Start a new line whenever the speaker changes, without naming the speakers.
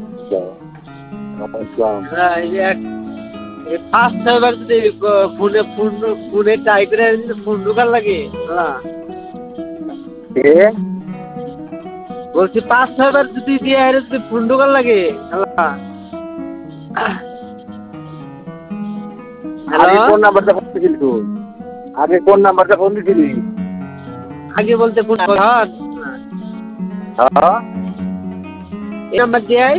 নমস্কার।
এই যে 5-6 বার যদি ফোনে ট্রাই করে ফোন ঢোকার লাগে
কে?
বলছি 5-6 বার যদি দিয়ে হেরে যদি ফোন ঢোকার লাগে হ্যালো
আগে কোন নাম্বারটা ফোন দিছিলি তুই? আগে কোন নাম্বারটা ফোন দিছিলি?
আগে বলতে কোন
হ্যাঁ
এই নাম্বার দিয়ে